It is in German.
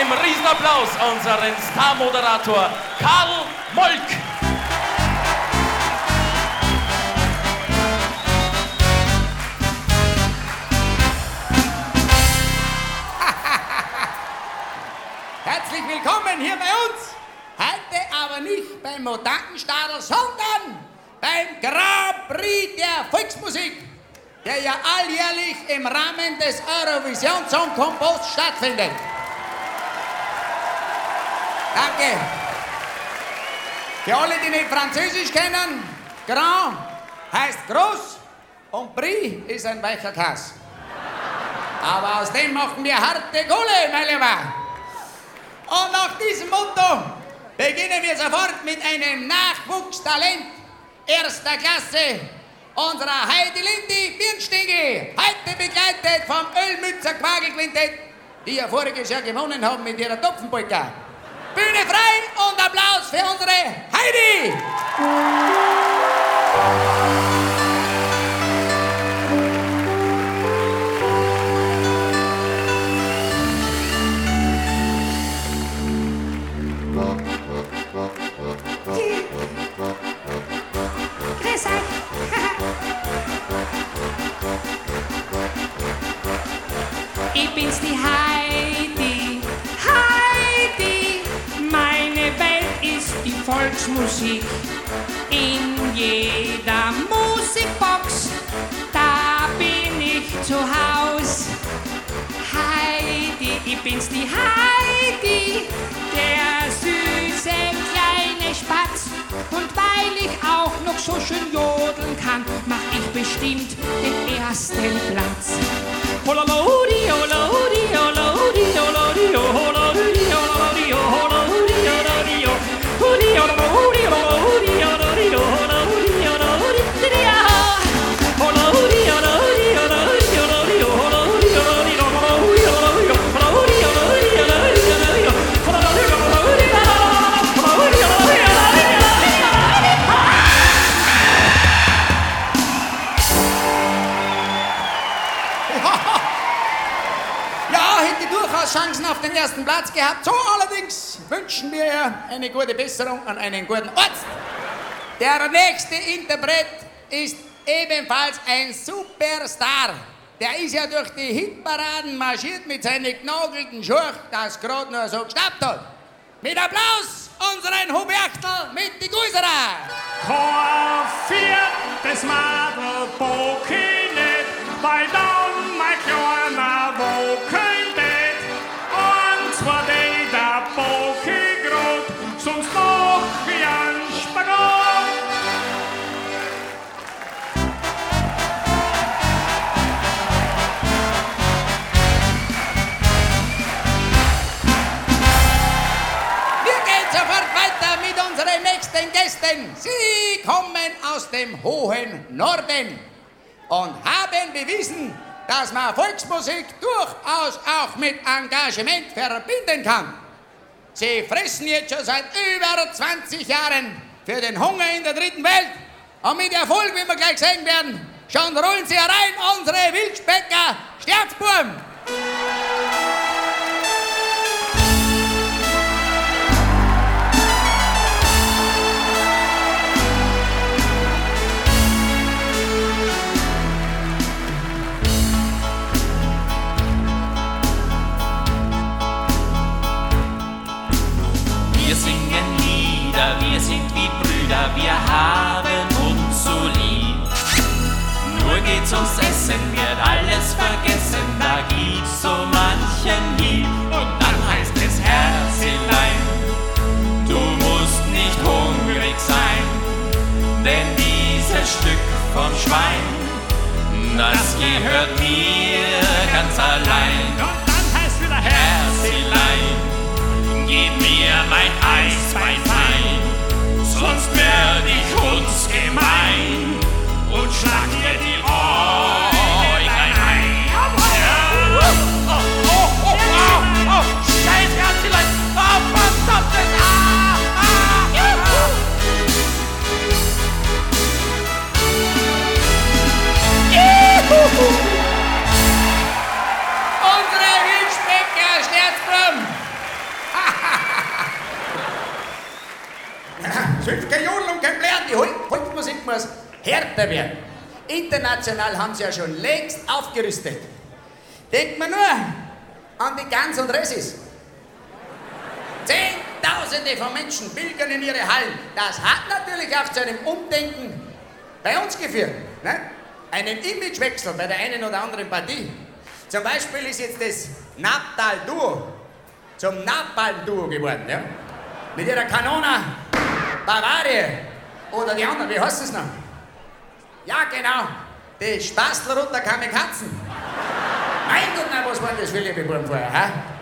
einem Riesenapplaus unseren Star-Moderator Karl Molk. Herzlich willkommen hier bei uns. Heute aber nicht beim Mutantenstadel, sondern beim Grand Prix der Volksmusik, der ja alljährlich im Rahmen des Eurovision Song Contest stattfindet. Danke. Für alle, die nicht Französisch kennen, Grand heißt groß und Prix ist ein weicher Kass. Aber aus dem machen wir harte Kohle, mein Lieber. Und nach diesem Motto beginnen wir sofort mit einem Nachwuchstalent erster Klasse, unserer Heidi Lindi Birnstingi, heute begleitet vom Ölmützer Quagelquintett, die ja voriges Jahr gewonnen haben mit ihrer Topfenpolka. Bühne frei und Applaus für unsere Heidi! Grüß euch. Ich bin's, die Heidi, Heidi. Meine Welt ist die Volksmusik. In jeder Musikbox, da bin ich zu Haus. Heidi, ich bin's, die Heidi, der süße kleine Spatz. Und weil ich auch noch so schön jodeln kann, mach ich bestimmt den ersten Platz. Holalodi, holalodi, holalodi, holalodi, holalodi, holalodi, holalodi, holalodi, holalodi, holalodi, holalodi, holalodi, holalodi, Chancen auf den ersten Platz gehabt. So allerdings wünschen wir ihr eine gute Besserung an einen guten Arzt. Der nächste Interpret ist ebenfalls ein Superstar. Der ist ja durch die Hitparaden marschiert mit seinen geknagelten Schuhen, das gerade nur so gestappt hat. Mit Applaus unseren Huberchtl mit die Guisera. Chor 4, das Madel bock ich nicht, weil dann mein kleiner Wochenbett. Und zwar der bock ich grad, sonst mach ich einen Spagat. Wir gehen sofort weiter mit unseren nächsten Gästen. Sie kommen aus dem hohen Norden und haben bewiesen, dass man Volksmusik durchaus auch mit Engagement verbinden kann. Sie fressen jetzt schon seit über 20 Jahren für den Hunger in der dritten Welt. Und mit Erfolg, wie wir gleich sehen werden, schon rollen sie herein, unsere Wildspekker Sterzburm. Wir singen Lieder, wir sind wie Brüder, wir haben uns so lieb. Nur geht's ums Essen, wird alles vergessen, da gibt's so manchen Hieb. Und dann heißt es Herzelein, du musst nicht hungrig sein, denn dieses Stück vom Schwein, das gehört mir ganz allein. Und dann heißt wieder Herzelein, gib mir mein Eisbein fein, sonst werd ich uns gemein und schlag dir die Äuglein ein. Scheiß Herzelein! Oh, verdammtes! Unsere muss härter werden. International haben sie ja schon längst aufgerüstet. Denkt man nur an die Guns und Rössis. Zehntausende von Menschen pilgern in ihre Hallen. Das hat natürlich auch zu einem Umdenken bei uns geführt. Ne? Einen Imagewechsel bei der einen oder anderen Partie. Zum Beispiel ist jetzt das Naptal-Duo zum Napalm-Duo geworden. Ja? Mit ihrer Kanona Bavaria oder die anderen, wie heißt es noch? Ja, genau, die Spastler und der Kamikazen. Mein Gott, na, was waren das für liebe Buben vorher, ha?